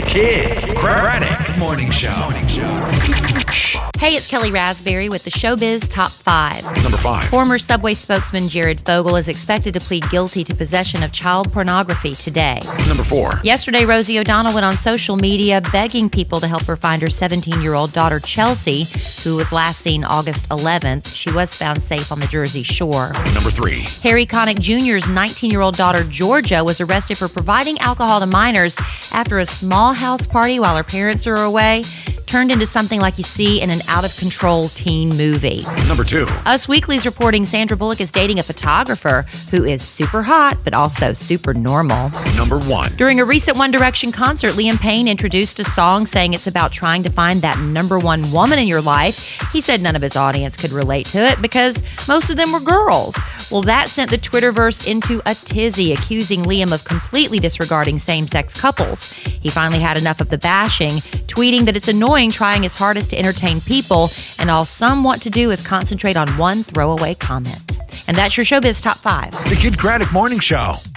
Kid Craddock Morning Show. Hey, it's Kelly Raspberry with the Showbiz Top 5. Number 5. Former Subway spokesman Jared Fogle is expected to plead guilty to possession of child pornography today. Number 4. Yesterday, Rosie O'Donnell went on social media begging people to help her find her 17-year-old daughter Chelsea, who was last seen August 11th. She was found safe on the Jersey Shore. Number 3. Harry Connick Jr.'s 19-year-old daughter Georgia was arrested for providing alcohol to minors after a small house party while her parents are away turned into something like you see in an out-of-control teen movie. Number 2. Us Weekly's reporting Sandra Bullock is dating a photographer who is super hot, but also super normal. Number 1. During a recent One Direction concert, Liam Payne introduced a song saying it's about trying to find that number one woman in your life. He said none of his audience could relate to it because most of them were girls. Well, that sent the Twitterverse into a tizzy, accusing Liam of completely disregarding same-sex couples. He finally had enough of the bashing, tweeting that it's annoying trying his hardest to entertain people, and all some want to do is concentrate on one throwaway comment. And that's your Showbiz Top 5. The Kid Craddock Morning Show.